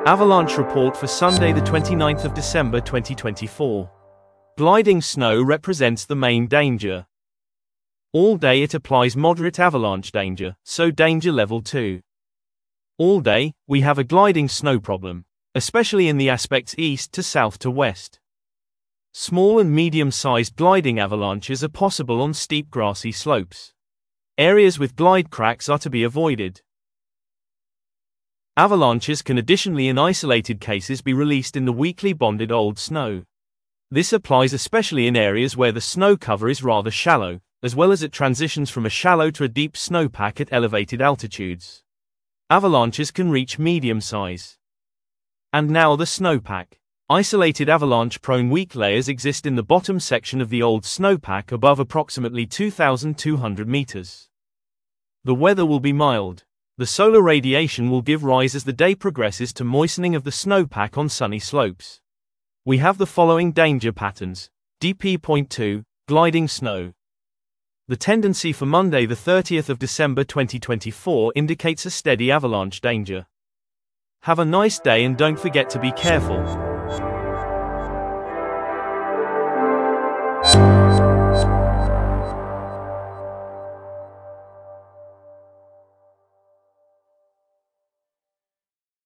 Avalanche report for Sunday the 29th of December 2024. Gliding snow represents the main danger. All day it applies moderate avalanche danger, so danger level 2. All day, we have a gliding snow problem, especially in the aspects east to south to west. Small and medium-sized gliding avalanches are possible on steep grassy slopes. Areas with glide cracks are to be avoided. Avalanches can additionally in isolated cases be released in the weakly bonded old snow. This applies especially in areas where the snow cover is rather shallow, as well as it transitions from a shallow to a deep snowpack at elevated altitudes. Avalanches can reach medium size. And now the snowpack. Isolated avalanche-prone weak layers exist in the bottom section of the old snowpack above approximately 2,200 meters. The weather will be mild. The solar radiation will give rise as the day progresses to moistening of the snowpack on sunny slopes. We have the following danger patterns. DP.2, gliding snow. The tendency for Monday the 30th of December 2024 indicates a steady avalanche danger. Have a nice day and don't forget to be careful.